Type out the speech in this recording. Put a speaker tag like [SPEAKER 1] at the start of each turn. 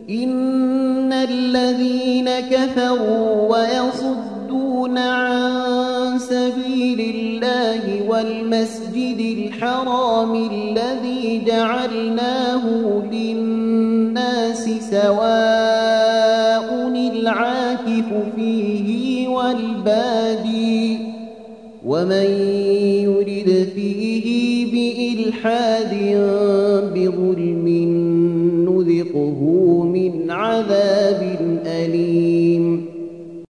[SPEAKER 1] إن الذين كفروا ويصدون عن سبيل الله والمسجد الحرام الذي جعلناه للناس سواء العاكف فيه والبادي ومن يرد فيه بإلحاد بظلم